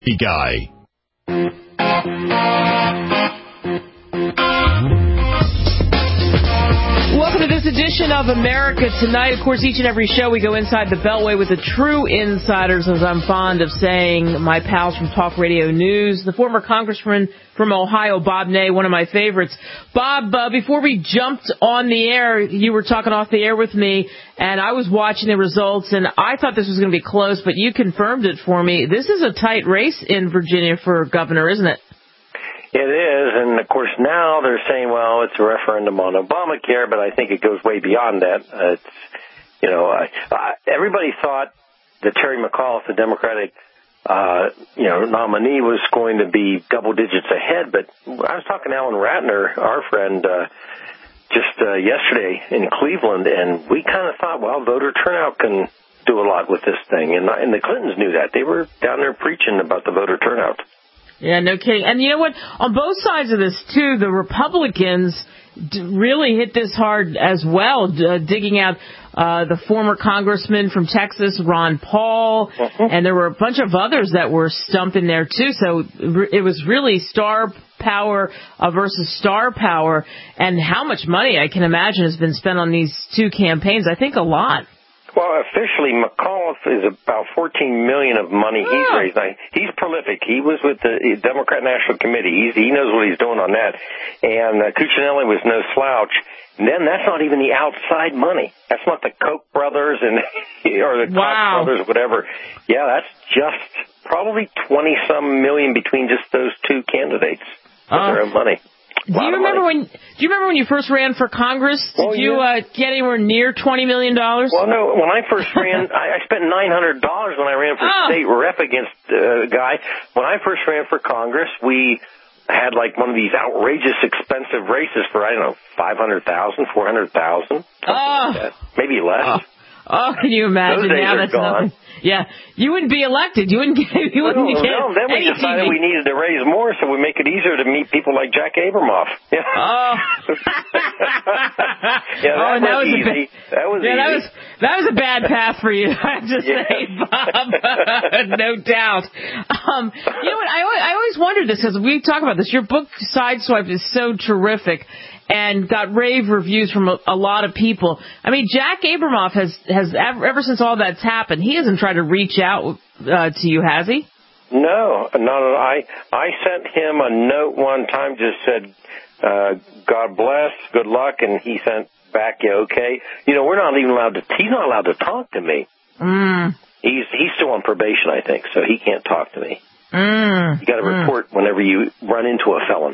Guy. Welcome to this edition of America Tonight. Of course, each and every show we go inside the Beltway with the true insiders, as I'm fond of saying, my pals from Talk Radio News, the former congressman from Ohio, Bob Ney, one of my favorites. Bob, before we jumped on the air, you were talking off the air with me, and I was watching the results, and I thought this was going to be close, but you confirmed it for me. This is a tight race in Virginia for governor, isn't it? It is, and of course now they're saying, well, it's a referendum on Obamacare, but I think it goes way beyond that. Everybody thought that Terry McAuliffe, the Democratic, nominee, was going to be double digits ahead. But I was talking to Alan Ratner, our friend, just yesterday in Cleveland, and we kind of thought, well, voter turnout can do a lot with this thing, and the Clintons knew that. They were down there preaching about the voter turnout. Yeah, no kidding. And you know what? On both sides of this, too, the Republicans really hit this hard as well, digging out the former congressman from Texas, Ron Paul, and there were a bunch of others that were stumped in there, too. So it was really star power versus star power. And how much money, I can imagine, has been spent on these two campaigns. I think a lot. Well, officially, McAuliffe is about $14 million of money he's raised. Now, he's prolific. He was with the Democrat National Committee. He knows what he's doing on that. And Cuccinelli was no slouch. And then that's not even the outside money. That's not the Koch brothers or the Koch brothers, whatever. Yeah, that's just probably 20-some million between just those two candidates of their own money. Do you remember when you first ran for Congress? Did you get anywhere near $20 million? Well, no. When I first ran, I spent $900 when I ran for state rep against a guy. When I first ran for Congress, we had like one of these outrageous expensive races for, I don't know, $500,000, $400,000, something like that. Maybe less. Oh, can you imagine? Those days now are that's gone. nothing. Yeah, you wouldn't be elected. You wouldn't get. Then we decided we needed to raise more, so we make it easier to meet people like Jack Abramoff. Yeah. Oh. Yeah, that was easy. That was easy. That was a bad path for you, I have to say, Bob. No doubt. You know what? I always wondered this because we talk about this. Your book Sideswiped is so terrific and got rave reviews from a lot of people. I mean, Jack Abramoff has ever since all that's happened, he hasn't tried to reach out to you, has he? No. I sent him a note one time, just said, God bless, good luck, and he sent back, yeah, okay. You know, he's not allowed to talk to me. He's still on probation, I think, so he can't talk to me. You got to report whenever you run into a felon.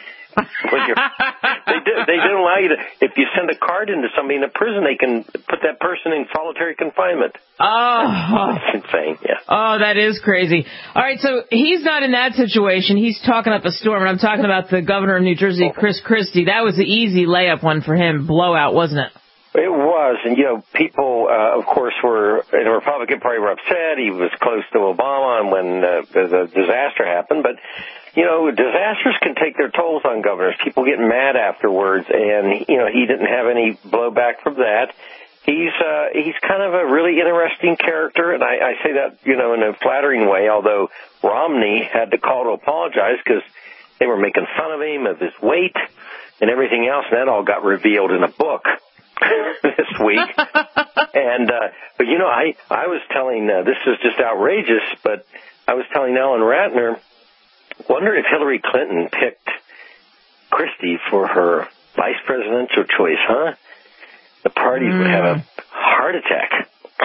They don't allow you to. If you send a card into somebody in a prison, they can put that person in solitary confinement. Oh, that's insane! Yeah. Oh, that is crazy. All right, so he's not in that situation. He's talking up a storm, and I'm talking about the governor of New Jersey, Chris Christie. That was the easy layup one for him, blowout, wasn't it? It was, and people, of course, were in the Republican Party were upset. He was close to Obama, and when the disaster happened, but. Disasters can take their tolls on governors. People get mad afterwards, and, he didn't have any blowback from that. He's kind of a really interesting character, and I say that, in a flattering way, although Romney had to call to apologize because they were making fun of him, of his weight, and everything else, and that all got revealed in a book this week. And, but, I was telling, this is just outrageous, but I was telling Alan Ratner, wonder if Hillary Clinton picked Christie for her vice presidential choice, huh? The parties would have a heart attack.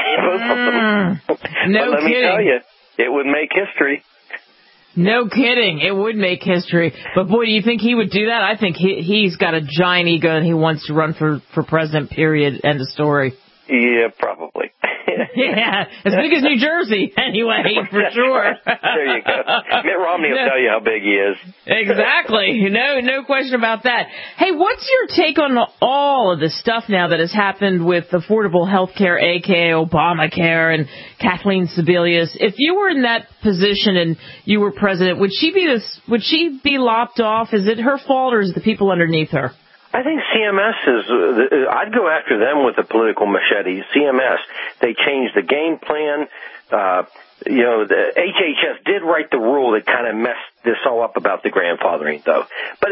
No but let kidding. me tell you, it would make history. No kidding. It would make history. But, boy, do you think he would do that? I think he's got a giant ego and he wants to run for president, period, end of story. Yeah, probably. Yeah, as big as New Jersey, anyway, for sure. There you go. Mitt Romney will tell you how big he is. Exactly. No question about that. Hey, what's your take on all of the stuff now that has happened with affordable health care, a.k.a. Obamacare, and Kathleen Sebelius? If you were in that position and you were president, would she be lopped off? Is it her fault, or is it the people underneath her? I think CMS I'd go after them with the political machete. CMS, they changed the game plan. the HHS did write the rule that kind of messed this all up about the grandfathering, though. But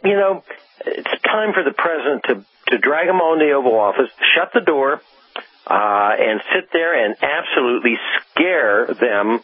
it's time for the president to drag them all in the Oval Office, shut the door, and sit there and absolutely scare them,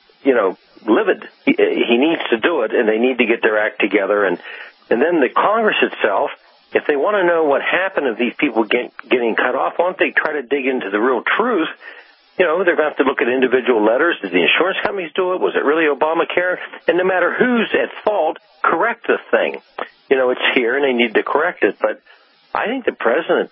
livid. He needs to do it, and they need to get their act together. And then the Congress itself, if they want to know what happened to these people getting cut off, why don't they try to dig into the real truth? They're going to have to look at individual letters. Did the insurance companies do it? Was it really Obamacare? And no matter who's at fault, correct the thing. It's here, and they need to correct it. But I think the president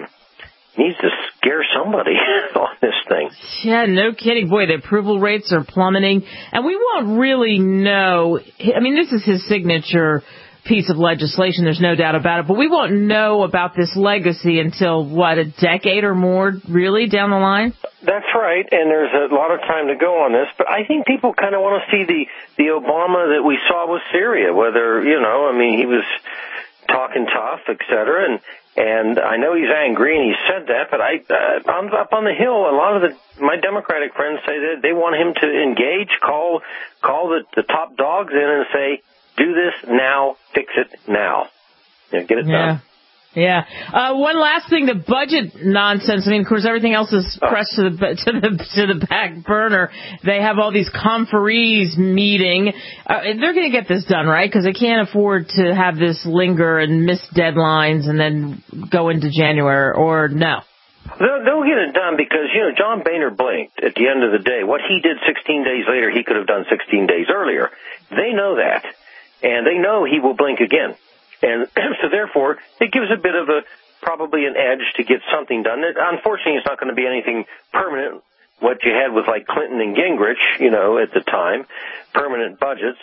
needs to scare somebody on this thing. Yeah, no kidding. Boy, the approval rates are plummeting. And we won't really know. I mean, this is his signature piece of legislation. There's no doubt about it. But we won't know about this legacy until, a decade or more, really, down the line? That's right, and there's a lot of time to go on this. But I think people kind of want to see the Obama that we saw with Syria, whether, he was talking tough, et cetera, and I know he's angry, and he said that, but I'm up on the Hill. A lot of my Democratic friends say that they want him to engage, call the top dogs in and say, do this now, fix it now. Get it done. Yeah. One last thing, the budget nonsense. I mean, of course, everything else is pressed to the back burner. They have all these conferees meeting. They're going to get this done, right? Because they can't afford to have this linger and miss deadlines and then go into January, or no? They'll get it done because, John Boehner blinked at the end of the day. What he did 16 days later, he could have done 16 days earlier. They know that, and they know he will blink again. And so, therefore, it gives a bit of probably an edge to get something done. Unfortunately, it's not going to be anything permanent. What you had was like Clinton and Gingrich, at the time, permanent budgets,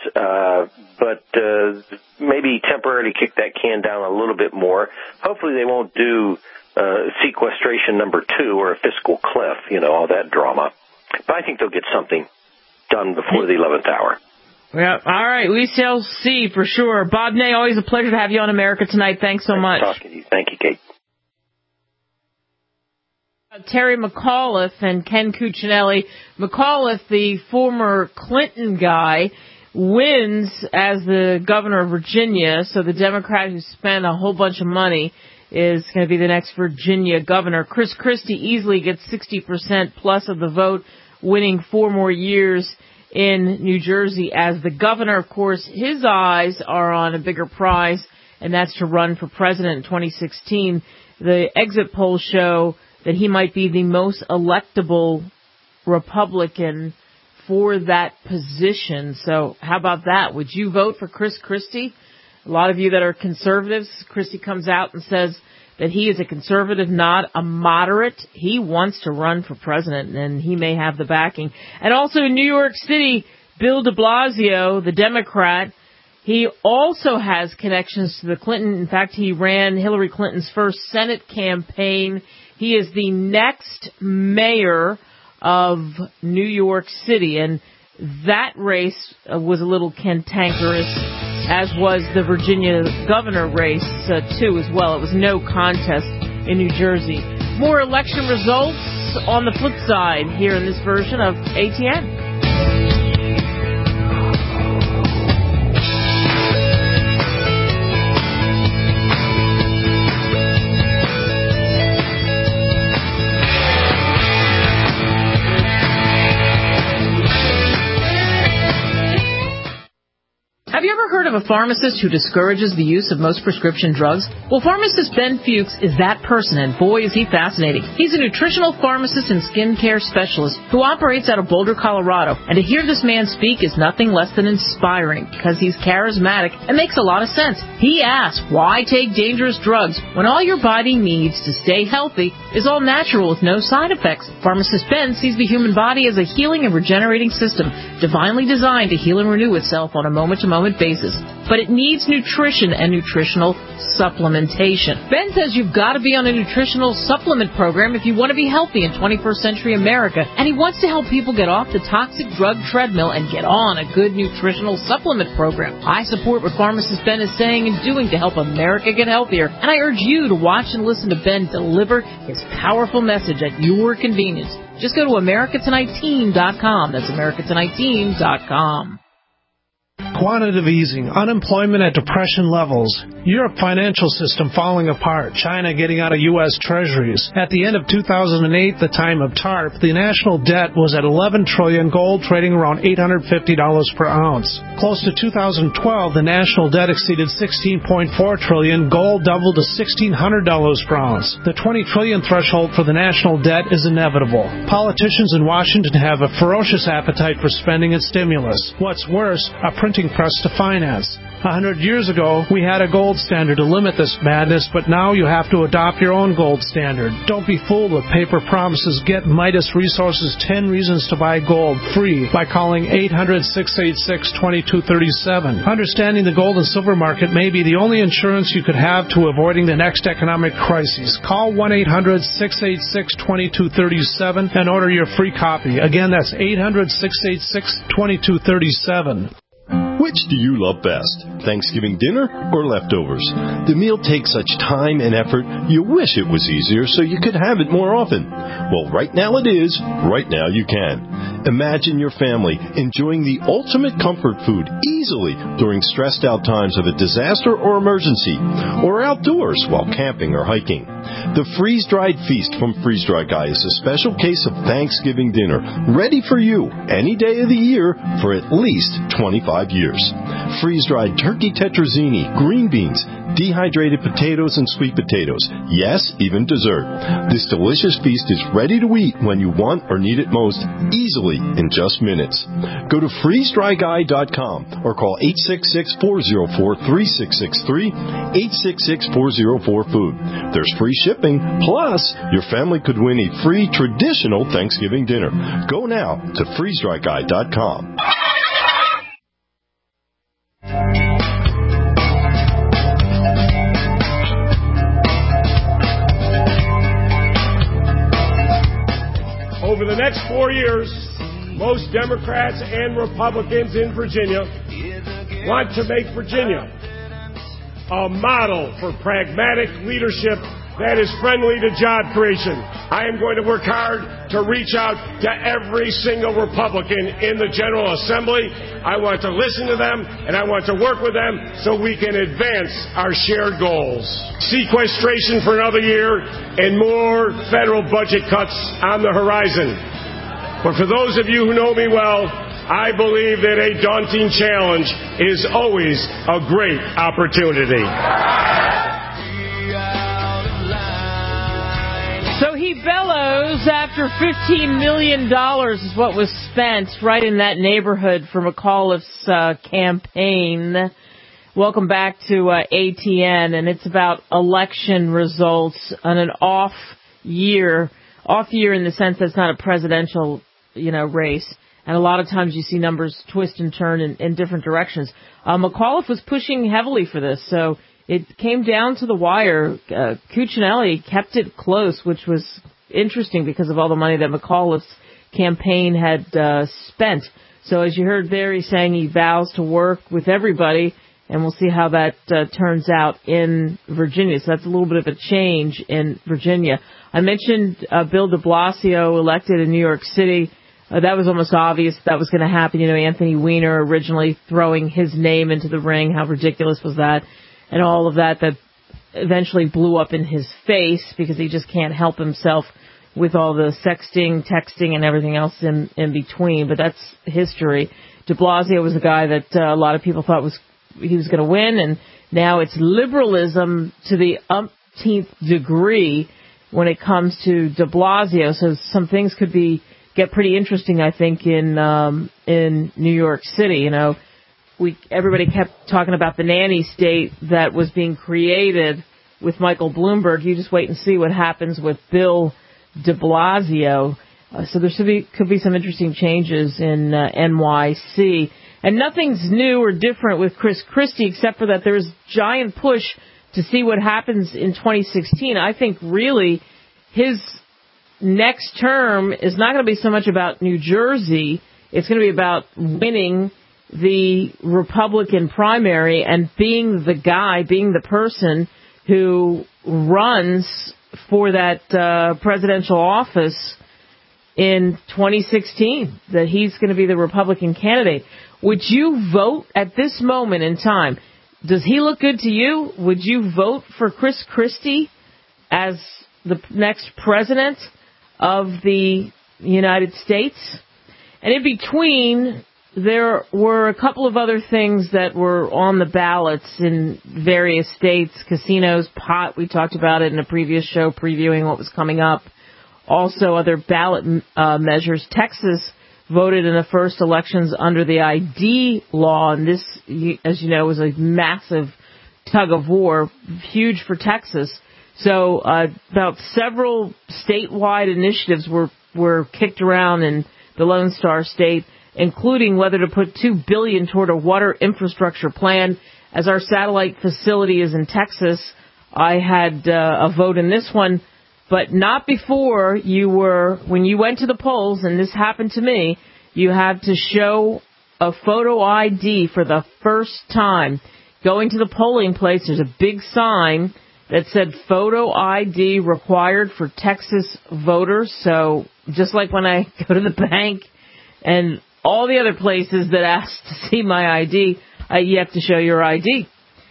but maybe temporarily kick that can down a little bit more. Hopefully they won't do sequestration number 2 or a fiscal cliff, all that drama. But I think they'll get something done before the 11th hour. Yeah, all right. We shall see for sure. Bob Ney, always a pleasure to have you on America Tonight. Thanks so much. Nice talking to you. Thank you, Kate. Terry McAuliffe and Ken Cuccinelli. McAuliffe, the former Clinton guy, wins as the governor of Virginia. So the Democrat who spent a whole bunch of money is going to be the next Virginia governor. Chris Christie easily gets 60% plus of the vote, winning 4 more years in New Jersey as the governor. Of course, his eyes are on a bigger prize, and that's to run for president in 2016. The exit polls show that he might be the most electable Republican for that position. So how about that? Would you vote for Chris Christie? A lot of you that are conservatives, Christie comes out and says that he is a conservative, not a moderate. He wants to run for president, and he may have the backing. And also in New York City, Bill de Blasio, the Democrat, he also has connections to the Clinton. In fact, he ran Hillary Clinton's first Senate campaign. He is the next mayor of New York City, and that race was a little cantankerous, as was the Virginia governor race, too, as well. It was no contest in New Jersey. More election results on the flip side here in this version of ATN. Have you ever heard of a pharmacist who discourages the use of most prescription drugs? Well, pharmacist Ben Fuchs is that person, and boy, is he fascinating. He's a nutritional pharmacist and skincare specialist who operates out of Boulder, Colorado. And to hear this man speak is nothing less than inspiring because he's charismatic and makes a lot of sense. He asks, why take dangerous drugs when all your body needs to stay healthy is all natural with no side effects? Pharmacist Ben sees the human body as a healing and regenerating system, divinely designed to heal and renew itself on a moment-to-moment basis. but it needs nutrition and nutritional supplementation. Ben says you've got to be on a nutritional supplement program if you want to be healthy in 21st century America, and he wants to help people get off the toxic drug treadmill and get on a good nutritional supplement program. I support what pharmacist Ben is saying and doing to help America get healthier, and I urge you to watch and listen to Ben deliver his powerful message at your convenience. Just go to AmericaTonightTeam.com. That's AmericaTonightTeam.com. Quantitative easing, unemployment at depression levels, Europe financial system falling apart, China getting out of U.S. treasuries. At the end of 2008, the time of TARP, the national debt was at $11 trillion, gold trading around $850 per ounce. Close to 2012, the national debt exceeded $16.4 trillion, gold doubled to $1,600 per ounce. The $20 trillion threshold for the national debt is inevitable. Politicians in Washington have a ferocious appetite for spending and stimulus. What's worse, a printing press to finance. 100 years ago, we had a gold standard to limit this madness, but now you have to adopt your own gold standard. Don't be fooled with paper promises. Get Midas Resources 10 Reasons to Buy Gold free by calling 800-686-2237. Understanding the gold and silver market may be the only insurance you could have to avoiding the next economic crisis. Call 1-800-686-2237 and order your free copy. Again, that's 800-686-2237. Which do you love best, Thanksgiving dinner or leftovers? The meal takes such time and effort, you wish it was easier so you could have it more often. Well, right now it is. Right now you can. Imagine your family enjoying the ultimate comfort food easily during stressed out times of a disaster or emergency, or outdoors while camping or hiking. The freeze-dried feast from Freeze Dry Guy is a special case of Thanksgiving dinner, ready for you any day of the year for at least 25 years. Freeze-dried turkey tetrazzini, green beans, dehydrated potatoes, and sweet potatoes. Yes, even dessert. This delicious feast is ready to eat when you want or need it most, easily in just minutes. Go to freezedryguy.com or call 866-404-3663, 866-404-FOOD. There's free shipping, plus your family could win a free traditional Thanksgiving dinner. Go now to freezedryguy.com. Over the next 4 years, most Democrats and Republicans in Virginia want to make Virginia a model for pragmatic leadership that is friendly to job creation. I am going to work hard to reach out to every single Republican in the General Assembly. I want to listen to them, and I want to work with them so we can advance our shared goals. Sequestration for another year and more federal budget cuts on the horizon. But for those of you who know me well, I believe that a daunting challenge is always a great opportunity. So he bellows after $15 million is what was spent right in that neighborhood for McAuliffe's campaign. Welcome back to ATN, and it's about election results on an off year in the sense that it's not a presidential, race. And a lot of times you see numbers twist and turn in different directions. McAuliffe was pushing heavily for this, so it came down to the wire. Cuccinelli kept it close, which was interesting because of all the money that McAuliffe's campaign had spent. So as you heard there, he's saying he vows to work with everybody, and we'll see how that turns out in Virginia. So that's a little bit of a change in Virginia. I mentioned Bill de Blasio elected in New York City. That was almost obvious that was going to happen. Anthony Weiner originally throwing his name into the ring. How ridiculous was that? And all of that eventually blew up in his face because he just can't help himself with all the sexting, texting, and everything else in between. But that's history. De Blasio was a guy that a lot of people thought he was going to win, and now it's liberalism to the umpteenth degree when it comes to de Blasio. So some things could get pretty interesting, I think, in New York City. Everybody kept talking about the nanny state that was being created with Michael Bloomberg. You just wait and see what happens with Bill de Blasio. So there could be some interesting changes in NYC. And nothing's new or different with Chris Christie, except for that there's giant push to see what happens in 2016. I think really his next term is not going to be so much about New Jersey. It's going to be about winning the Republican primary and being the guy, being the person who runs for that presidential office in 2016, that he's going to be the Republican candidate. Would you vote at this moment in time? Does he look good to you? Would you vote for Chris Christie as the next president of the United States? And in between, there were a couple of other things that were on the ballots in various states. Casinos, pot, we talked about it in a previous show previewing what was coming up. Also other ballot measures. Texas voted in the first elections under the ID law, and this, as you know, was a massive tug of war, huge for Texas. So about several statewide initiatives were kicked around in the Lone Star State, including whether to put $2 billion toward a water infrastructure plan. As our satellite facility is in Texas, I had a vote in this one, but not before when you went to the polls, and this happened to me, you had to show a photo ID for the first time. Going to the polling place, there's a big sign that said photo ID required for Texas voters. So just like when I go to the bank and all the other places that ask to see my ID, you have to show your ID.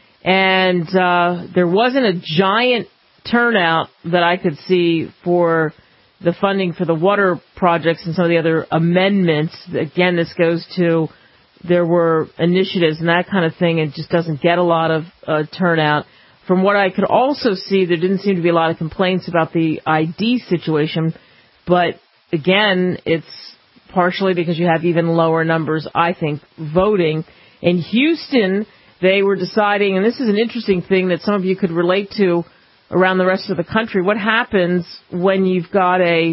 And there wasn't a giant turnout that I could see for the funding for the water projects and some of the other amendments. Again, this goes to there were initiatives and that kind of thing. It just doesn't get a lot of turnout. From what I could also see, there didn't seem to be a lot of complaints about the ID situation. But again, it's partially because you have even lower numbers, I think, voting. In Houston, they were deciding, and this is an interesting thing that some of you could relate to around the rest of the country. What happens when you've got a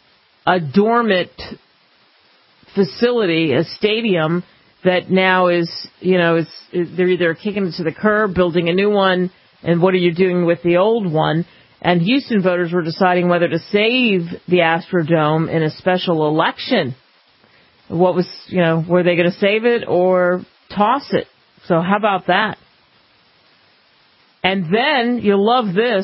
dormant facility, a stadium that now is, they're either kicking it to the curb, building a new one, and what are you doing with the old one? And Houston voters were deciding whether to save the Astrodome in a special election. What was, were they going to save it or toss it? So how about that? And then, you'll love this.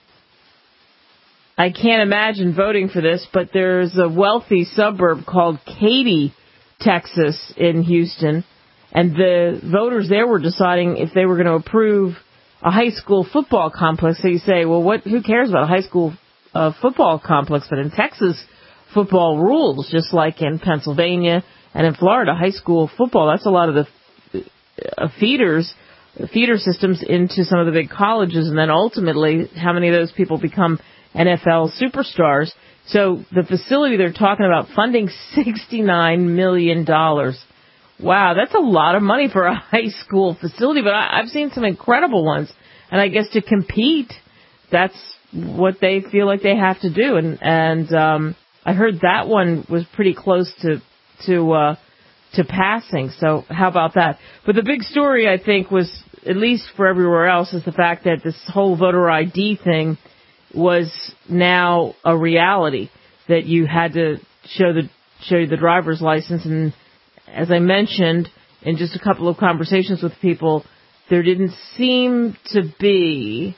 I can't imagine voting for this, but there's a wealthy suburb called Katy, Texas, in Houston. And the voters there were deciding if they were going to approve a high school football complex. So you say, well, who cares about a high school football complex? But in Texas, football rules, just like in Pennsylvania and in Florida, high school football, that's a lot of the feeder systems into some of the big colleges, and then ultimately how many of those people become NFL superstars. So the facility they're talking about funding $69 million. Wow, that's a lot of money for a high school facility, but I've seen some incredible ones. And I guess to compete, that's what they feel like they have to do. And I heard that one was pretty close to passing. So how about that? But the big story, I think, was, at least for everywhere else, is the fact that this whole voter ID thing was now a reality, that you had to show you the driver's license. And as I mentioned in just a couple of conversations with people, there didn't seem to be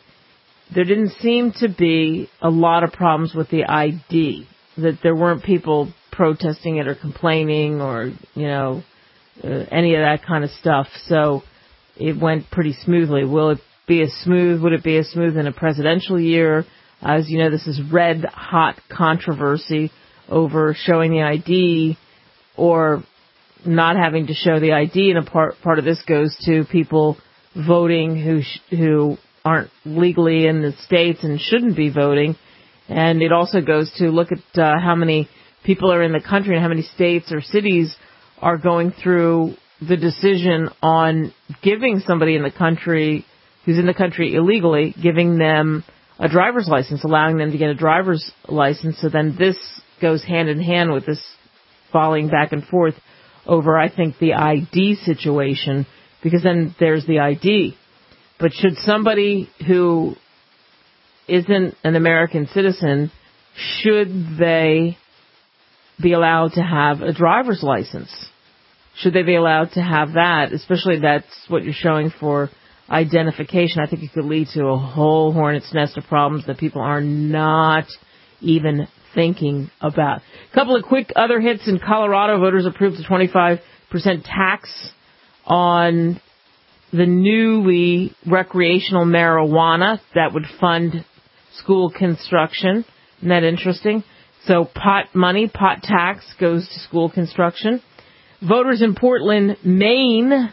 a lot of problems with the ID, that there weren't people protesting it or complaining or, any of that kind of stuff. So it went pretty smoothly. Would it be as smooth in a presidential year? As you know, this is red hot controversy over showing the ID or not having to show the ID. And a part of this goes to people voting who aren't legally in the states and shouldn't be voting. And it also goes to look at how many people are in the country and how many states or cities are going through the decision on giving somebody in the country who's in the country illegally, giving them a driver's license, allowing them to get a driver's license. So then this goes hand in hand with this falling back and forth over, I think, the ID situation, because then there's the ID. But should somebody who isn't an American citizen, should they be allowed to have a driver's license? Should they be allowed to have that, especially that's what you're showing for identification? I think it could lead to a whole hornet's nest of problems that people are not even thinking about. A couple of quick other hits. In Colorado, voters approved a 25% tax on the newly recreational marijuana that would fund school construction. Isn't that interesting? So pot tax goes to school construction. Voters in Portland, Maine,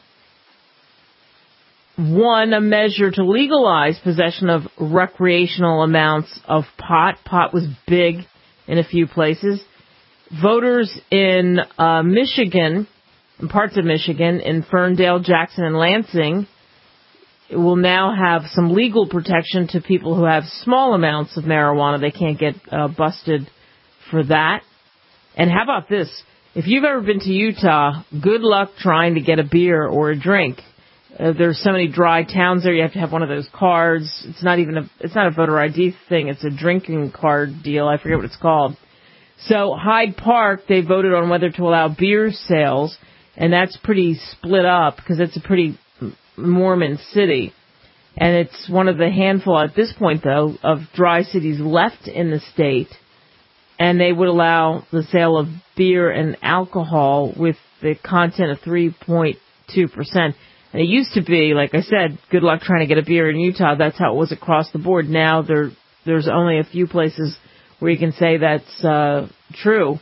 won a measure to legalize possession of recreational amounts of pot. Pot was big in a few places. Voters in Michigan, in parts of Michigan, in Ferndale, Jackson, and Lansing, will now have some legal protection to people who have small amounts of marijuana. They can't get busted for that. And how about this? If you've ever been to Utah, good luck trying to get a beer or a drink. There's so many dry towns there. You have to have one of those cards. It's not a voter ID thing. It's a drinking card deal. I forget what it's called. So Hyde Park, they voted on whether to allow beer sales, and that's pretty split up because it's a pretty Mormon city. And it's one of the handful at this point, though, of dry cities left in the state. And they would allow the sale of beer and alcohol with the content of 3.2%. And it used to be, like I said, good luck trying to get a beer in Utah. That's how it was across the board. Now there's only a few places where you can say that's true.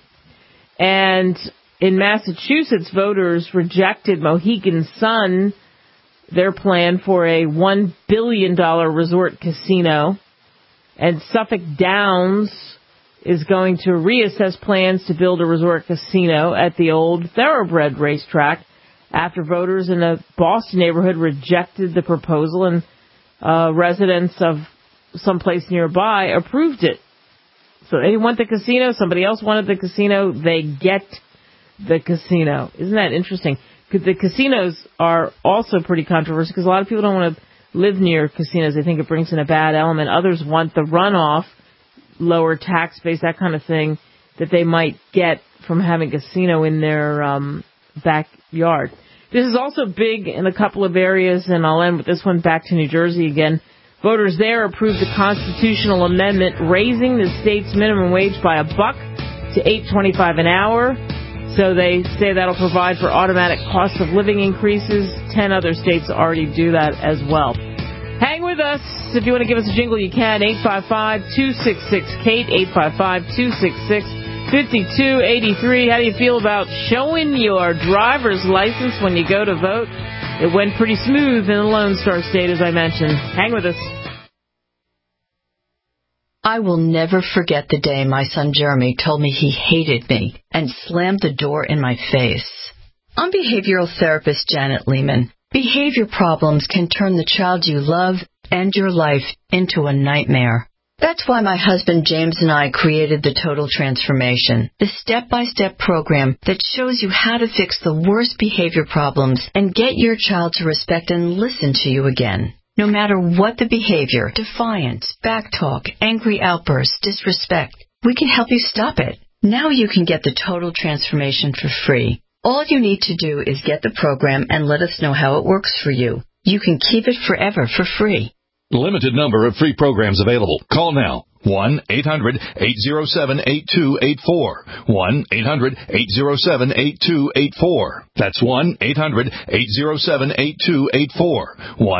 And in Massachusetts, voters rejected Mohegan Sun, their plan for a $1 billion resort casino. And Suffolk Downs is going to reassess plans to build a resort casino at the old Thoroughbred racetrack after voters in a Boston neighborhood rejected the proposal and residents of someplace nearby approved it. So they want the casino. Somebody else wanted the casino. They get the casino. Isn't that interesting? The casinos are also pretty controversial because a lot of people don't want to live near casinos. They think it brings in a bad element. Others want the runoff, lower tax base, that kind of thing that they might get from having a casino in their backyard. This is also big in a couple of areas, and I'll end with this one back to New Jersey again. Voters there approved a constitutional amendment raising the state's minimum wage by $1 to $8.25 an hour. So they say that'll provide for automatic cost of living increases. 10 other states already do that as well. Hang with us. If you want to give us a jingle, you can. 855-266-KATE, 855-266-5283. How do you feel about showing your driver's license when you go to vote? It went pretty smooth in the Lone Star State, as I mentioned. Hang with us. I will never forget the day my son Jeremy told me he hated me and slammed the door in my face. I'm behavioral therapist Janet Lehman. Behavior problems can turn the child you love and your life into a nightmare. That's why my husband James and I created the Total Transformation, the step-by-step program that shows you how to fix the worst behavior problems and get your child to respect and listen to you again. No matter what the behavior, defiance, backtalk, angry outbursts, disrespect, we can help you stop it. Now you can get the Total Transformation for free. All you need to do is get the program and let us know how it works for you. You can keep it forever for free. Limited number of free programs available. Call now. 1-800-807-8284. 1-800-807-8284. That's 1-800-807-8284.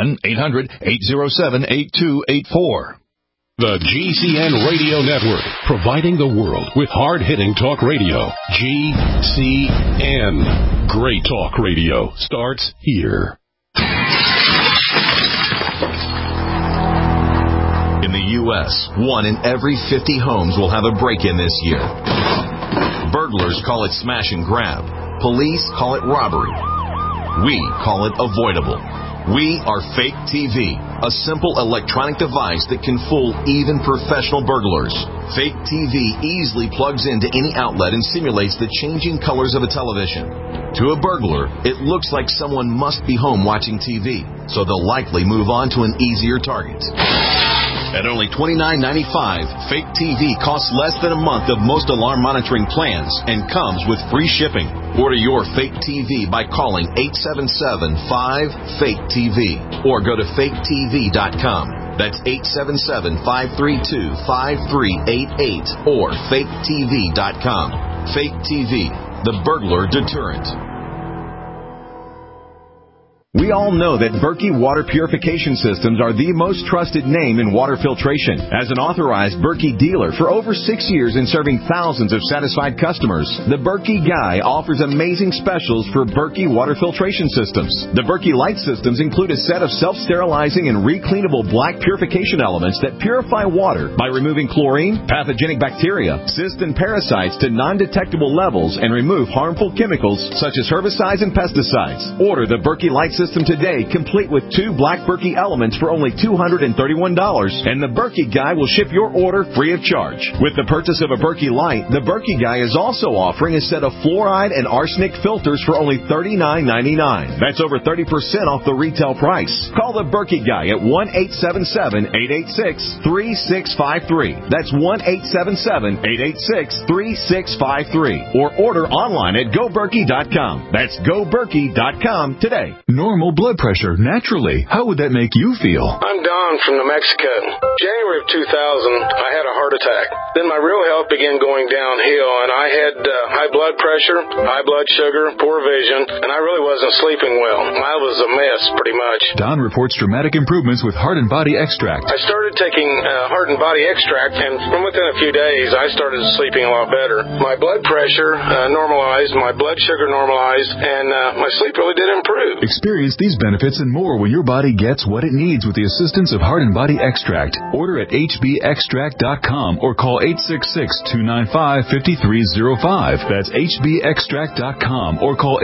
1-800-807-8284. The GCN Radio Network, providing the world with hard-hitting talk radio. GCN. Great talk radio starts here. In the U.S., 1 in every 50 homes will have a break-in this year. Burglars call it smash and grab. Police call it robbery. We call it avoidable. We are Fake TV, a simple electronic device that can fool even professional burglars. Fake TV easily plugs into any outlet and simulates the changing colors of a television. To a burglar, it looks like someone must be home watching TV, so they'll likely move on to an easier target. At only $29.95, Fake TV costs less than a month of most alarm monitoring plans and comes with free shipping. Order your Fake TV by calling 877-5-FAKE-TV or go to faketv.com. That's 877-532-5388 or faketv.com. Fake TV, the burglar deterrent. We all know that Berkey Water Purification Systems are the most trusted name in water filtration. As an authorized Berkey dealer for over 6 years and serving thousands of satisfied customers, the Berkey Guy offers amazing specials for Berkey Water Filtration Systems. The Berkey Light Systems include a set of self-sterilizing and recleanable black purification elements that purify water by removing chlorine, pathogenic bacteria, cysts, and parasites to non-detectable levels and remove harmful chemicals such as herbicides and pesticides. Order the Berkey Light System today, complete with 2 black Berkey elements for only $231, and the Berkey Guy will ship your order free of charge. With the purchase of a Berkey Light, the Berkey Guy is also offering a set of fluoride and arsenic filters for only $39.99. That's over 30% off the retail price. Call the Berkey Guy at 1-877-886-3653. That's 1-877-886-3653. Or order online at GoBerkey.com. That's GoBerkey.com today. Normal blood pressure, naturally. How would that make you feel? I'm Don from New Mexico. January of 2000, I had a heart attack. Then my real health began going downhill, and I had high blood pressure, high blood sugar, poor vision, and I really wasn't sleeping well. I was a mess, pretty much. Don reports dramatic improvements with Heart and Body Extract. I started taking Heart and Body Extract, and within a few days, I started sleeping a lot better. My blood pressure normalized, my blood sugar normalized, and my sleep really did improve. Experience these benefits and more when your body gets what it needs with the assistance of Heart and Body Extract. Order at hbextract.com or call 866-295-5305. That's hbextract.com or call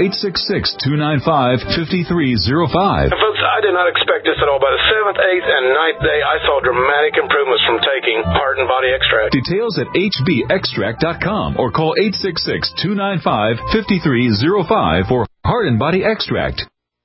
866-295-5305. Folks, I did not expect this at all. By the 7th, 8th, and 9th day, I saw dramatic improvements from taking Heart and Body Extract. Details at hbextract.com or call 866-295-5305 for Heart and Body Extract.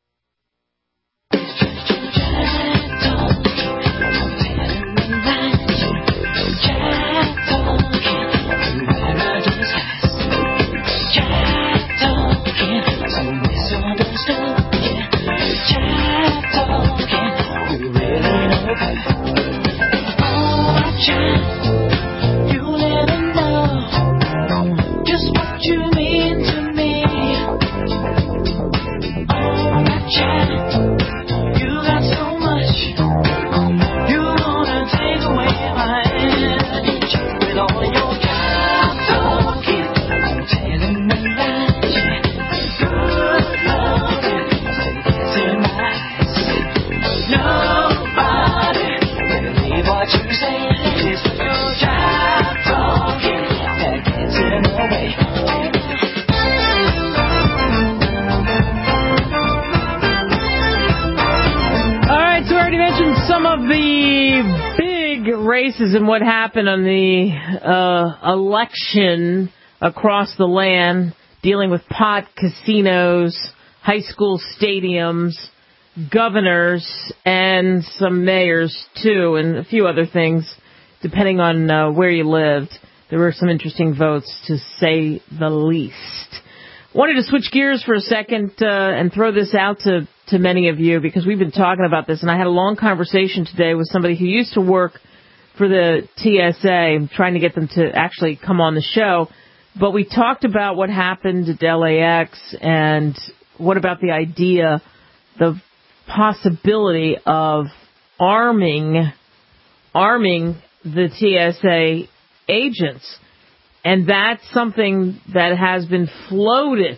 Races and what happened on the election across the land, dealing with pot, casinos, high school stadiums, governors, and some mayors, too, and a few other things, depending on where you lived. There were some interesting votes, to say the least. Wanted to switch gears for a second and throw this out to many of you, because we've been talking about this, and I had a long conversation today with somebody who used to work for the TSA, trying to get them to actually come on the show. But we talked about what happened at LAX and what about the idea, the possibility of arming the TSA agents. And that's something that has been floated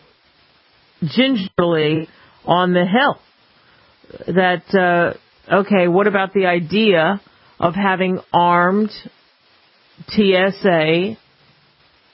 gingerly on the Hill. That, okay, what about the idea of having armed TSA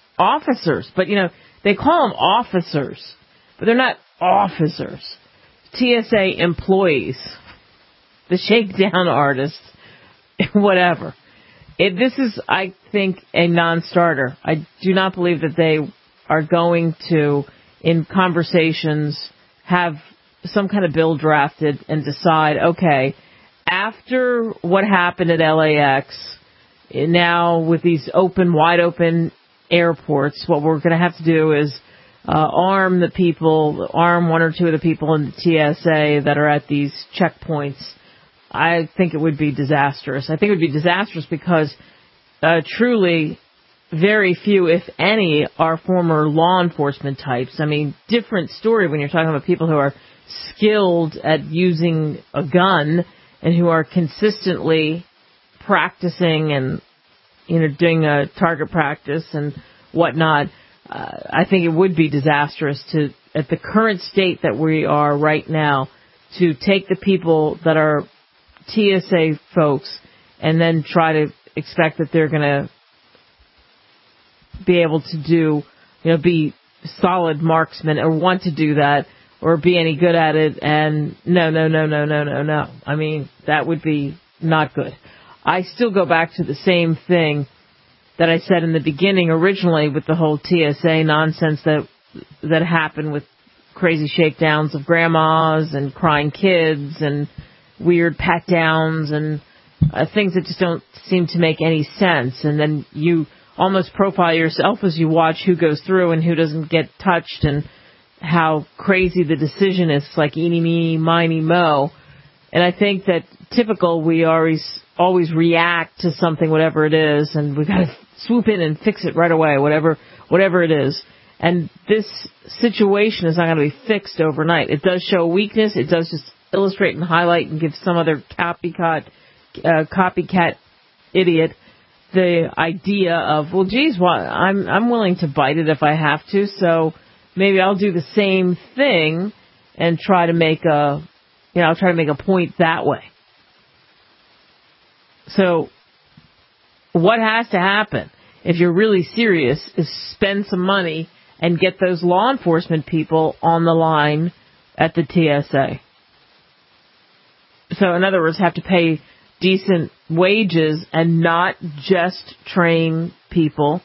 officers? But, you know, they call them officers, but they're not officers. TSA employees, the shakedown artists, whatever. This is, I think, a non-starter. I do not believe that they are going to, in conversations, have some kind of bill drafted and decide, okay, after what happened at LAX, now with these wide open airports, what we're going to have to do is arm one or two of the people in the TSA that are at these checkpoints. I think it would be disastrous. I think it would be disastrous because truly very few, if any, are former law enforcement types. I mean, different story when you're talking about people who are skilled at using a gun and who are consistently practicing and, doing a target practice and whatnot. I think it would be disastrous at the current state that we are right now, to take the people that are TSA folks and then try to expect that they're going to be able to do, be solid marksmen or want to do that or be any good at it. And no. I mean, that would be not good. I still go back to the same thing that I said in the beginning originally with the whole TSA nonsense that happened with crazy shakedowns of grandmas and crying kids and weird pat downs and things that just don't seem to make any sense. And then you almost profile yourself as you watch who goes through and who doesn't get touched and how crazy the decision is, like eeny, meeny, miny, mo. And I think that typical, we always react to something, whatever it is, and we've got to swoop in and fix it right away, whatever it is. And this situation is not going to be fixed overnight. It does show weakness. It does just illustrate and highlight and give some other copycat idiot the idea of, well, geez, I'm willing to bite it if I have to, so maybe I'll do the same thing and try to make a point that way. So what has to happen if you're really serious is spend some money and get those law enforcement people on the line at the TSA. So in other words, have to pay decent wages and not just train people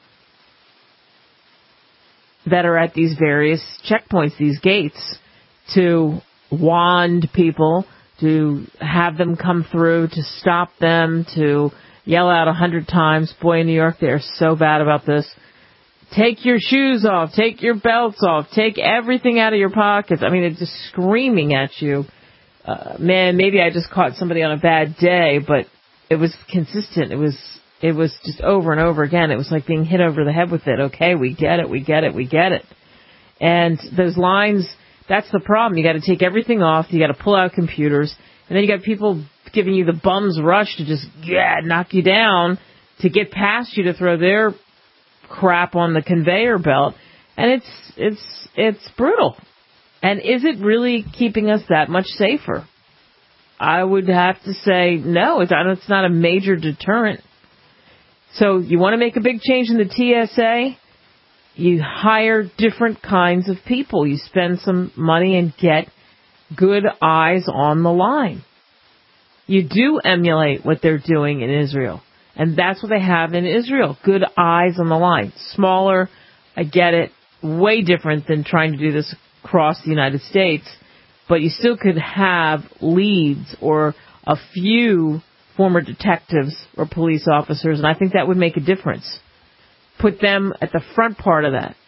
that are at these various checkpoints, these gates, to wand people, to have them come through, to stop them, to yell out 100 times. Boy, in New York, they're so bad about this. Take your shoes off, take your belts off, take everything out of your pockets. I mean, they're just screaming at you. Man, maybe I just caught somebody on a bad day, but it was consistent. It was just over and over again. It was like being hit over the head with it. Okay, we get it. And those lines, that's the problem. You got to take everything off. You got to pull out computers. And then you got people giving you the bum's rush to just knock you down to get past you to throw their crap on the conveyor belt. And it's brutal. And is it really keeping us that much safer? I would have to say no. It's not a major deterrent. So you want to make a big change in the TSA? You hire different kinds of people. You spend some money and get good eyes on the line. You do emulate what they're doing in Israel. And that's what they have in Israel. Good eyes on the line. Smaller, I get it. Way different than trying to do this across the United States. But you still could have leads or a few former detectives or police officers, and I think that would make a difference. Put them at the front part of that.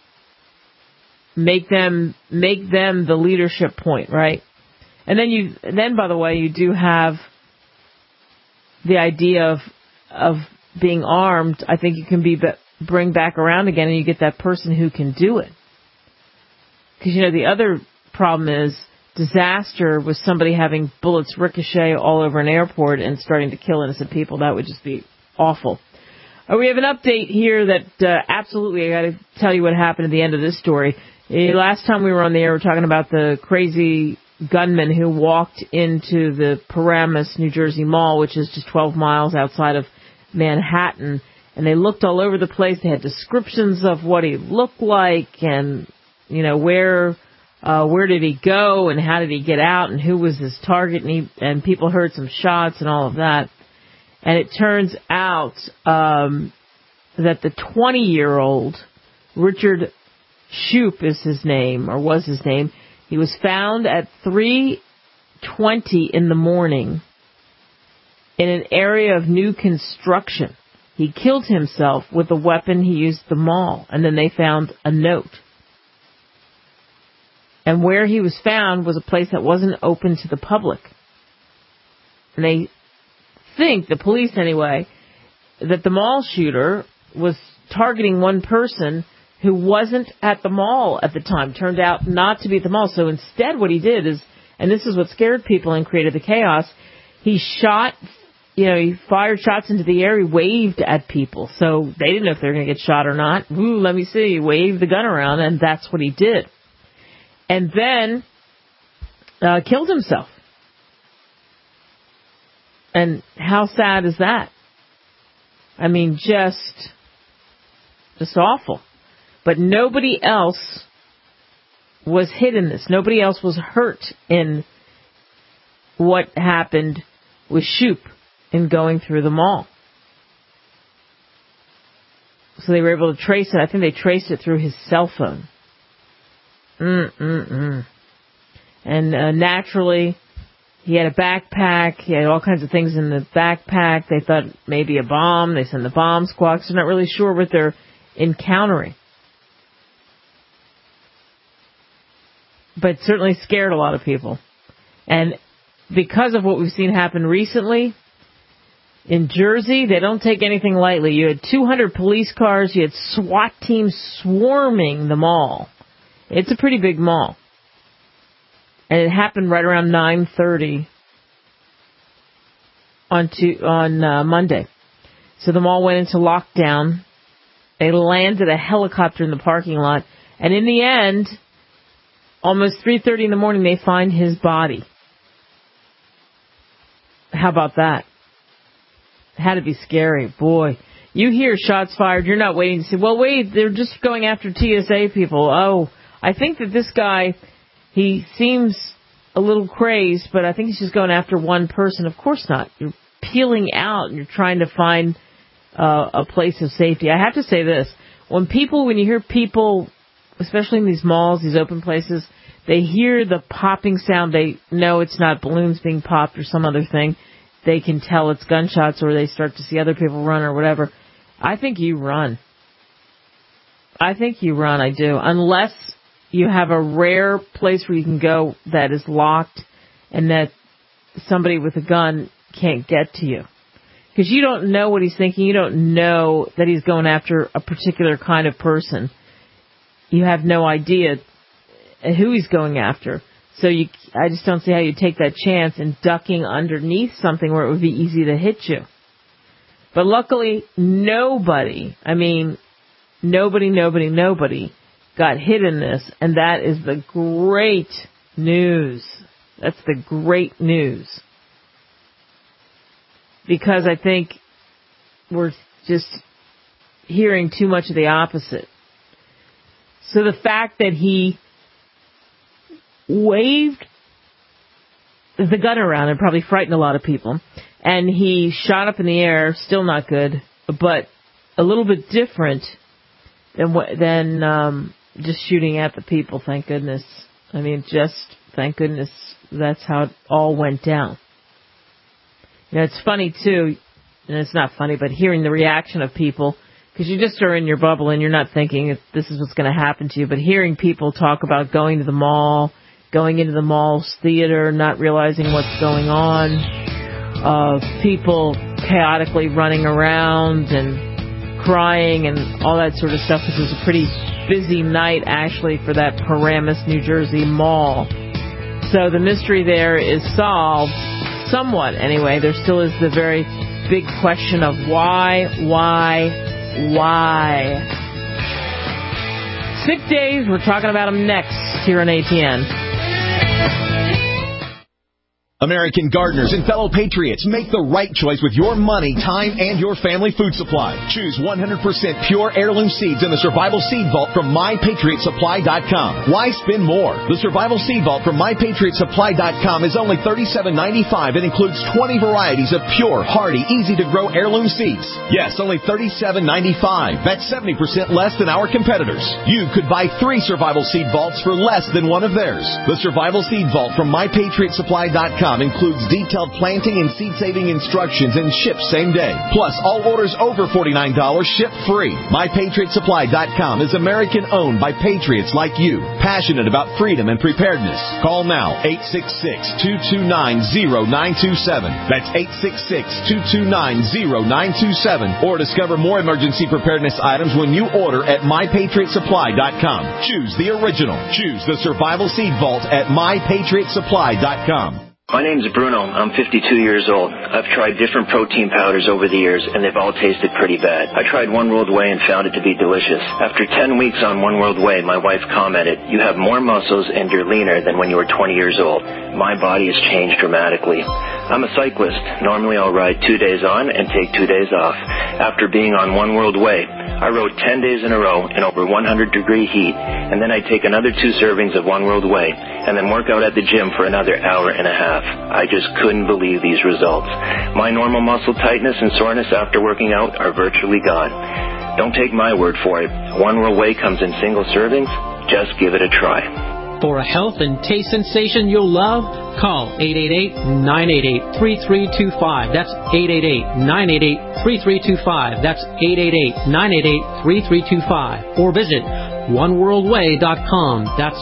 Make them the leadership point, right? And then by the way, you do have the idea of being armed. I think you can bring back around again, and you get that person who can do it. Because the other problem is disaster with somebody having bullets ricochet all over an airport and starting to kill innocent people. That would just be awful. We have an update here that absolutely I got to tell you what happened at the end of this story. Last time we were on the air, we were talking about the crazy gunman who walked into the Paramus, New Jersey Mall, which is just 12 miles outside of Manhattan. And they looked all over the place. They had descriptions of what he looked like and, where where did he go and how did he get out and who was his target, and people heard some shots and all of that. And it turns out that the 20-year-old, Richard Shoup is his name, or was his name, he was found at 3:20 in the morning in an area of new construction. He killed himself with a weapon he used at the mall, and then they found a note. And where he was found was a place that wasn't open to the public. And they think, the police anyway, that the mall shooter was targeting one person who wasn't at the mall at the time, turned out not to be at the mall. So instead what he did is, and this is what scared people and created the chaos, he fired shots into the air, he waved at people. So they didn't know if they were going to get shot or not. Ooh, let me see, he waved the gun around, and that's what he did. And then killed himself. And how sad is that? I mean, just awful. But nobody else was hit in this. Nobody else was hurt in what happened with Shoup in going through the mall. So they were able to trace it. I think they traced it through his cell phone. And naturally, he had a backpack. He had all kinds of things in the backpack. They thought maybe a bomb. They sent the bomb squad. So they're not really sure what they're encountering. But it certainly scared a lot of people. And because of what we've seen happen recently, in Jersey, they don't take anything lightly. You had 200 police cars. You had SWAT teams swarming the mall. It's a pretty big mall. And it happened right around 9:30 on Monday. So the mall went into lockdown. They landed a helicopter in the parking lot. And in the end, almost 3:30 in the morning, they find his body. How about that? It had to be scary. Boy, you hear shots fired. You're not waiting to say, well, wait, they're just going after TSA people. Oh, I think that this guy, he seems a little crazed, but I think he's just going after one person. Of course not. You're peeling out and you're trying to find a place of safety. I have to say this. When you hear people, especially in these malls, these open places, they hear the popping sound. They know it's not balloons being popped or some other thing. They can tell it's gunshots, or they start to see other people run or whatever. I think you run. I do. Unless you have a rare place where you can go that is locked and that somebody with a gun can't get to you. Because you don't know what he's thinking. You don't know that he's going after a particular kind of person. You have no idea who he's going after. So I just don't see how you take that chance in ducking underneath something where it would be easy to hit you. But luckily, nobody got hit in this, and that is the great news. That's the great news. Because I think we're just hearing too much of the opposite. So the fact that he waved the gun around and probably frightened a lot of people, and he shot up in the air, still not good, but a little bit different than just shooting at the people, thank goodness. I mean, thank goodness that's how it all went down. It's funny, too, and it's not funny, but hearing the reaction of people, because you just are in your bubble and you're not thinking if this is what's going to happen to you, but hearing people talk about going to the mall, going into the mall's theater, not realizing what's going on, people chaotically running around and crying and all that sort of stuff, because it was a pretty busy night, actually, for that Paramus, New Jersey mall. So the mystery there is solved, somewhat anyway. There still is the very big question of why? Sick days, we're talking about them next here on ATN. American gardeners and fellow patriots, make the right choice with your money, time, and your family food supply. Choose 100% pure heirloom seeds in the Survival Seed Vault from MyPatriotSupply.com. Why spend more? The Survival Seed Vault from MyPatriotSupply.com is only $37.95 and includes 20 varieties of pure, hardy, easy-to-grow heirloom seeds. Yes, only $37.95. That's 70% less than our competitors. You could buy 3 Survival Seed Vaults for less than one of theirs. The Survival Seed Vault from MyPatriotSupply.com includes detailed planting and seed-saving instructions and ships same day. Plus, all orders over $49 ship free. MyPatriotSupply.com is American-owned by patriots like you, passionate about freedom and preparedness. Call now, 866-229-0927. That's 866-229-0927. Or discover more emergency preparedness items when you order at MyPatriotSupply.com. Choose the original. Choose the Survival Seed Vault at MyPatriotSupply.com. My name's Bruno. I'm 52 years old. I've tried different protein powders over the years, and they've all tasted pretty bad. I tried One World Whey and found it to be delicious. After 10 weeks on One World Whey, my wife commented, "You have more muscles and you're leaner than when you were 20 years old." My body has changed dramatically. I'm a cyclist. Normally I'll ride 2 days on and take 2 days off. After being on One World Whey, I rode 10 days in a row in over 100-degree heat, and then I take another 2 servings of One World Whey, and then work out at the gym for another hour and a half. I just couldn't believe these results. My normal muscle tightness and soreness after working out are virtually gone. Don't take my word for it. One World Whey comes in single servings. Just give it a try. For a health and taste sensation you'll love, call 888-988-3325. That's 888-988-3325. That's 888-988-3325. Or visit oneworldwhey.com. That's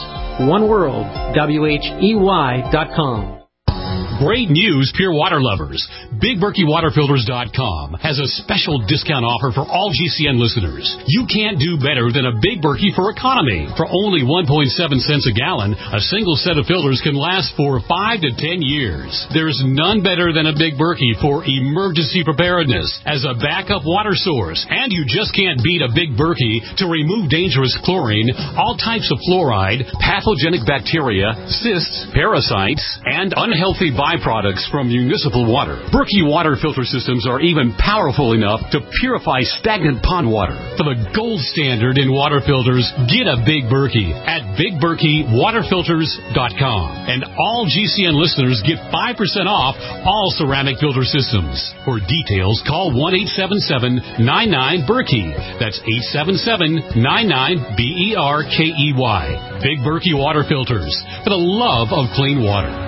oneworld.com. Great news, pure water lovers. BigBerkeyWaterFilters.com has a special discount offer for all GCN listeners. You can't do better than a Big Berkey for economy. For only 1.7 cents a gallon, a single set of filters can last for 5 to 10 years. There's none better than a Big Berkey for emergency preparedness as a backup water source. And you just can't beat a Big Berkey to remove dangerous chlorine, all types of fluoride, pathogenic bacteria, cysts, parasites, and unhealthy byproducts from municipal water. Berkey water filter systems are even powerful enough to purify stagnant pond water. For the gold standard in water filters, get a Big Berkey at BigBerkeyWaterFilters.com. And all GCN listeners get 5% off all ceramic filter systems. For details, call 1-877-99-BERKEY. That's 877-99-BERKEY. Big Berkey Water Filters, for the love of clean water.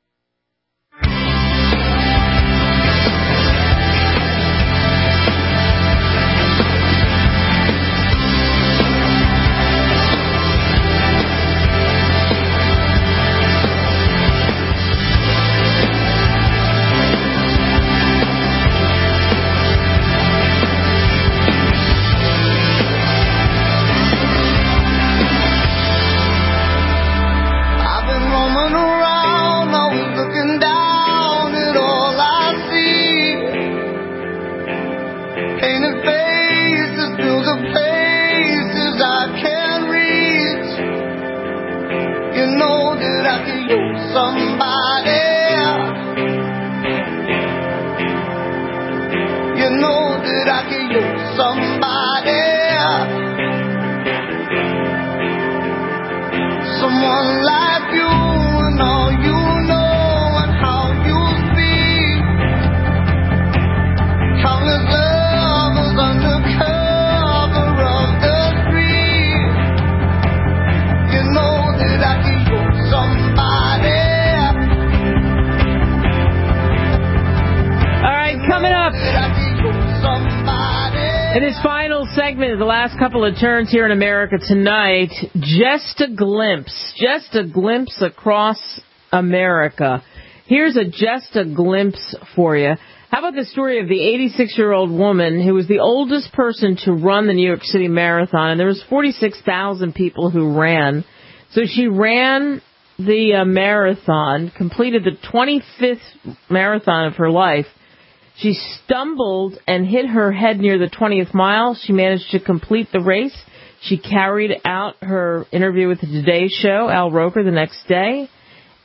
In his final segment, the last couple of turns here in America tonight, just a glimpse across America. Here's just a glimpse for you. How about the story of the 86-year-old woman who was the oldest person to run the New York City Marathon, and there was 46,000 people who ran. So she ran the marathon, completed the 25th marathon of her life. She stumbled and hit her head near the 20th mile. She managed to complete the race. She carried out her interview with the Today Show, Al Roker, the next day.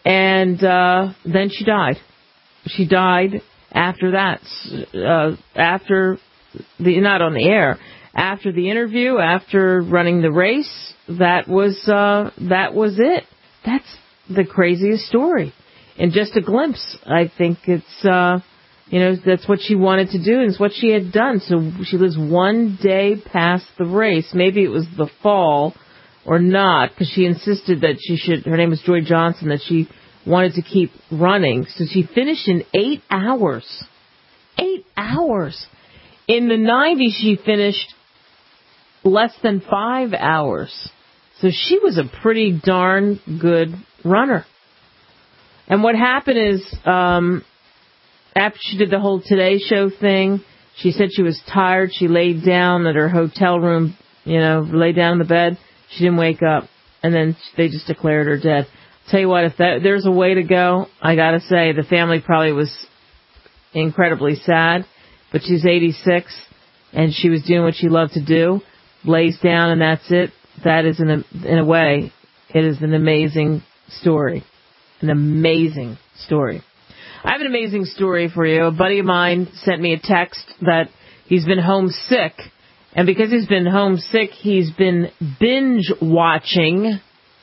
And then she died. She died after that, not on the air, after the interview, after running the race. That was it. That's the craziest story. And just a glimpse. I think it's, that's what she wanted to do, and it's what she had done. So she lives one day past the race. Maybe it was the fall or not, because she insisted that her name was Joy Johnson, that she wanted to keep running. So she finished in 8 hours. 8 hours. In the 90s, she finished less than 5 hours. So she was a pretty darn good runner. And what happened is, after she did the whole Today Show thing, she said she was tired. She laid down at her hotel room, laid down in the bed. She didn't wake up. And then they just declared her dead. Tell you what, if there's a way to go, I gotta say, the family probably was incredibly sad. But she's 86, and she was doing what she loved to do. Lays down, and that's it. That is, in a way, it is an amazing story. An amazing story. I have an amazing story for you. A buddy of mine sent me a text that he's been homesick. And because he's been homesick, he's been binge watching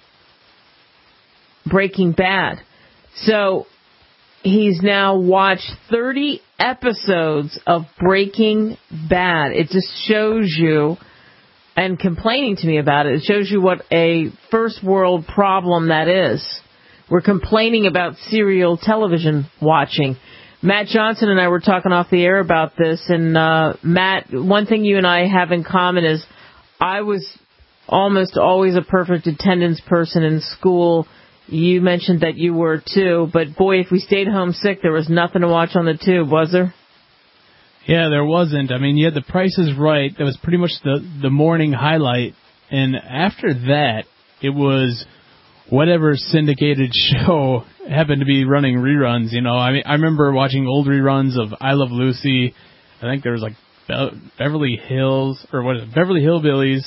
Breaking Bad. So he's now watched 30 episodes of Breaking Bad. It just shows you, and complaining to me about it, it shows you what a first world problem that is. We're complaining about serial television watching. Matt Johnson and I were talking off the air about this, and Matt, one thing you and I have in common is I was almost always a perfect attendance person in school. You mentioned that you were too, but boy, if we stayed home sick, there was nothing to watch on the tube, was there? Yeah, there wasn't. I mean, you had The Price is Right. That was pretty much the morning highlight. And after that, it was whatever syndicated show happened to be running reruns. I mean, I remember watching old reruns of I Love Lucy. I think there was like Beverly Hills, or what is it, Beverly Hillbillies.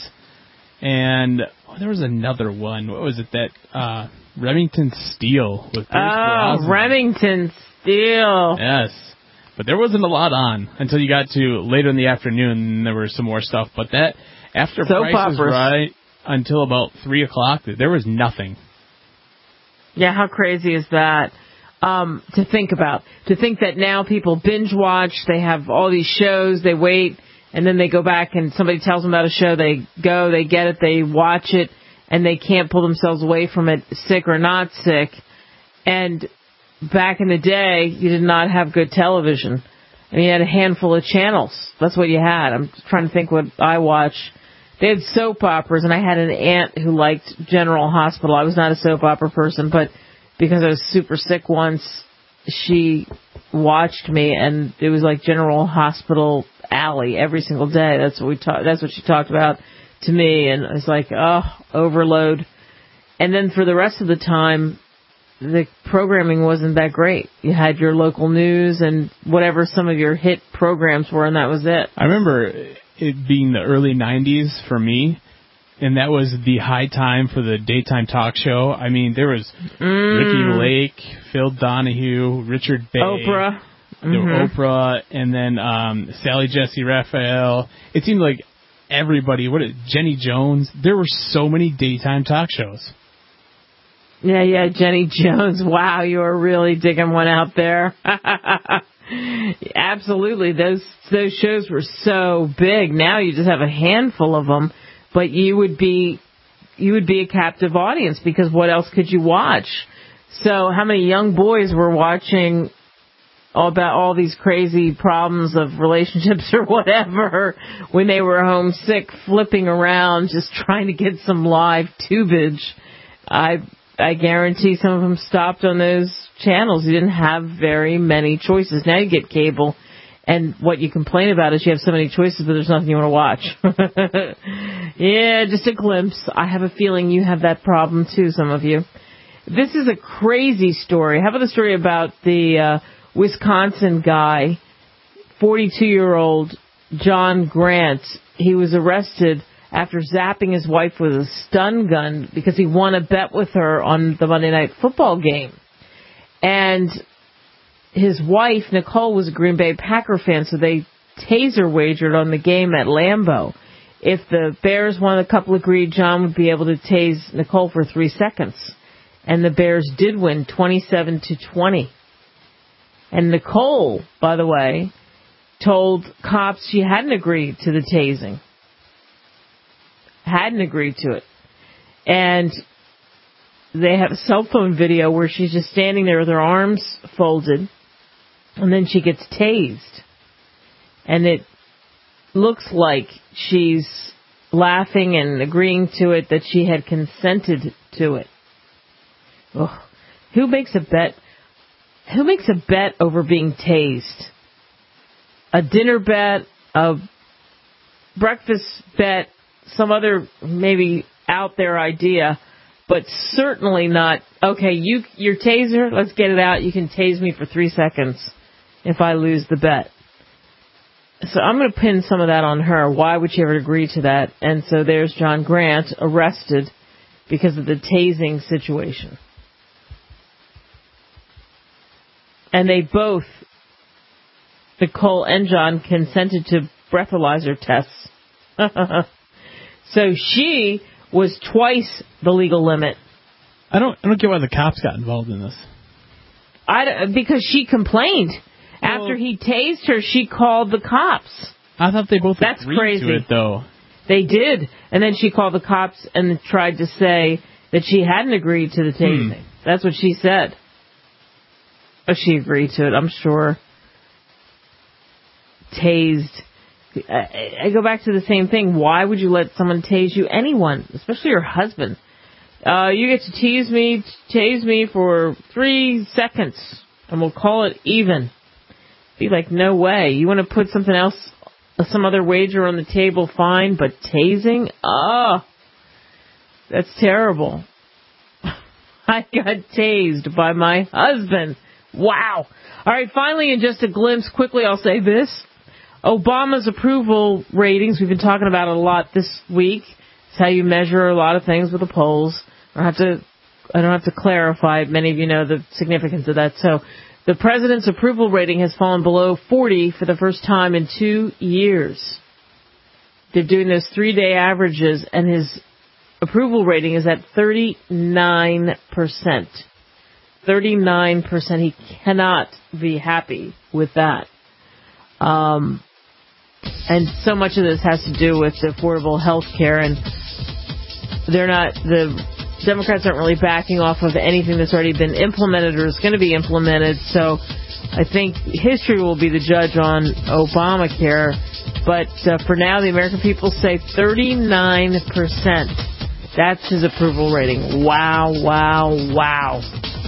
And there was another one. What was it? That Remington Steele with Pierce Brosnan. Remington Steele. Yes. But there wasn't a lot on until you got to later in the afternoon, and there was some more stuff. But that, after Price is Right, until about 3 o'clock, there was nothing. Yeah, how crazy is that? To think about. To think that now people binge watch, they have all these shows, they wait, and then they go back and somebody tells them about a show, they go, they get it, they watch it, and they can't pull themselves away from it, sick or not sick. And back in the day, you did not have good television. I mean, you had a handful of channels. That's what you had. I'm trying to think what I watched. They had soap operas, and I had an aunt who liked General Hospital. I was not a soap opera person, but because I was super sick once, she watched me, and it was like General Hospital Alley every single day. That's what she talked about to me, and I was like, oh, overload. And then for the rest of the time, the programming wasn't that great. You had your local news and whatever some of your hit programs were, and that was it. I remember it being the early 90s for me, and that was the high time for the daytime talk show. I mean, there was Ricky Lake, Phil Donahue, Richard Bay, Oprah. Oprah, and then Sally Jesse Raphael. It seemed like everybody, Jenny Jones. There were so many daytime talk shows. Yeah, Jenny Jones. Wow, you are really digging one out there. Absolutely. Those shows were so big. Now you just have a handful of them, but you would be a captive audience, because what else could you watch? So how many young boys were watching about all these crazy problems of relationships or whatever when they were homesick, flipping around, just trying to get some live tubage? I guarantee some of them stopped on those channels. You didn't have very many choices. Now you get cable, and what you complain about is you have so many choices, but there's nothing you want to watch. Yeah, just a glimpse. I have a feeling you have that problem too, some of you. This is a crazy story. How about the story about the Wisconsin guy, 42-year-old John Grant? He was arrested after zapping his wife with a stun gun because he won a bet with her on the Monday Night Football game. And his wife, Nicole, was a Green Bay Packer fan, so they taser wagered on the game at Lambeau. If the Bears won, a couple agreed John would be able to tase Nicole for 3 seconds. And the Bears did win 27-20. And Nicole, by the way, told cops she hadn't agreed to the tasing. Hadn't agreed to it. And they have a cell phone video where she's just standing there with her arms folded, and then she gets tased. And it looks like she's laughing and agreeing to it, that she had consented to it. Ugh. Who makes a bet? Who makes a bet over being tased? A dinner bet, a breakfast bet, some other maybe out there idea, but certainly not, okay, your taser, let's get it out. You can tase me for 3 seconds if I lose the bet. So I'm going to pin some of that on her. Why would she ever agree to that? And so there's John Grant arrested because of the tasing situation. And they both, Nicole and John, consented to breathalyzer tests. So she was twice the legal limit. I don't get why the cops got involved in this. Because she complained. After he tased her, she called the cops. I thought they both agreed to it, though. They did. And then she called the cops and tried to say that she hadn't agreed to the tasing. That's what she said. But she agreed to it, I'm sure. Tased. I go back to the same thing. Why would you let someone tase you? Anyone, especially your husband. You get to tase me for 3 seconds, and we'll call it even. Be like, no way. You want to put something else, some other wager on the table, fine, but tasing? That's terrible. I got tased by my husband. Wow. All right, finally, in just a glimpse, quickly I'll say this. Obama's approval ratings, we've been talking about it a lot this week. It's how you measure a lot of things with the polls. I don't have to clarify. Many of you know the significance of that. So the president's approval rating has fallen below 40 for the first time in 2 years. They're doing those 3-day averages, and his approval rating is at 39%. 39%. He cannot be happy with that. And so much of this has to do with affordable health care, and the Democrats aren't really backing off of anything that's already been implemented or is going to be implemented. So I think history will be the judge on Obamacare. But for now, the American people say 39%. That's his approval rating. Wow, wow, wow.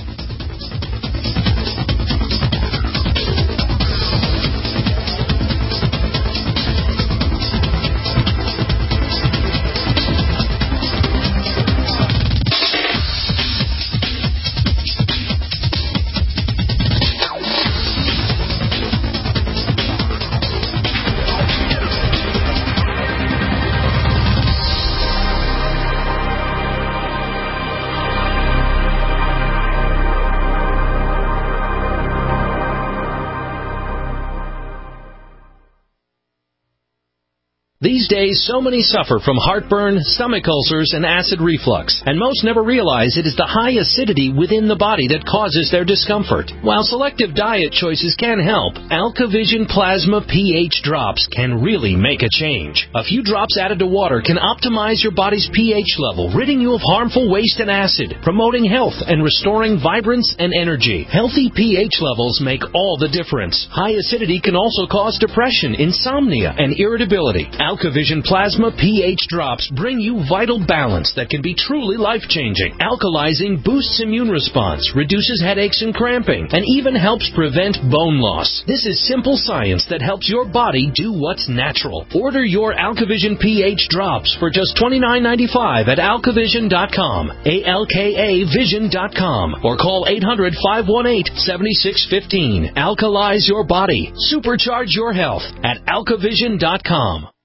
These days, so many suffer from heartburn, stomach ulcers, and acid reflux, and most never realize it is the high acidity within the body that causes their discomfort. While selective diet choices can help, AlkaVision Plasma pH drops can really make a change. A few drops added to water can optimize your body's pH level, ridding you of harmful waste and acid, promoting health and restoring vibrance and energy. Healthy pH levels make all the difference. High acidity can also cause depression, insomnia, and irritability. AlkaVision Plasma pH drops bring you vital balance that can be truly life-changing. Alkalizing boosts immune response, reduces headaches and cramping, and even helps prevent bone loss. This is simple science that helps your body do what's natural. Order your AlkaVision pH drops for just $29.95 at alkavision.com, ALKAvision.com, or call 800-518-7615. Alkalize your body. Supercharge your health at alkavision.com.